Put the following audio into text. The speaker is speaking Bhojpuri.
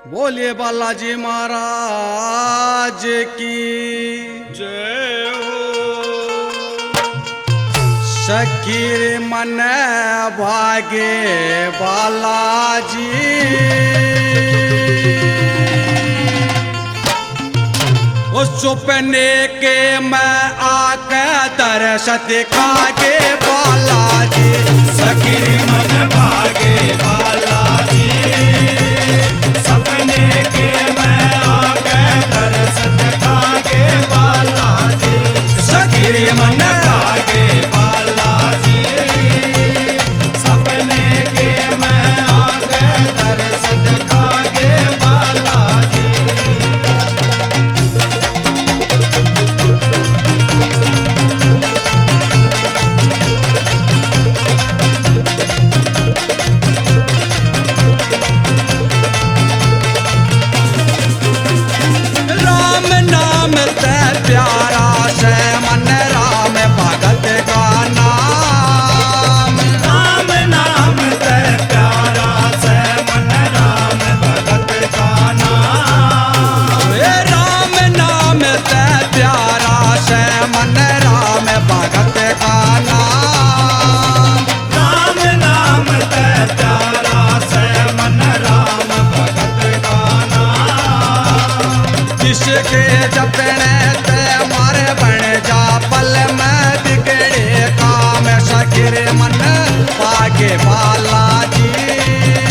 बोलिए बालाजी महाराज की जय हो। शकीर मन भागे बालाजी उस सुपने के मैं आके दर्श दिखागे बालाजी। शकीर मन भागे बालाजी सपने के मैं आके दर्श दिखागे बालाजी। शकीर मन भागे बालाजी सपने के मैं आके दर्श दिखागे बालाजी। राम नाम ते प्यारा से मन राम भगत का नाम। राम नाम ते प्यारा से मन राम भगत का नाम। ए राम नाम ते प्यारा से मन राम भगत का नाम। राम नाम ते प्यारा से मन राम भगत का नाम। जिसके जपने ते मारे बन जा पल में बिगड़े काम। शकीर मन भागे बालाजी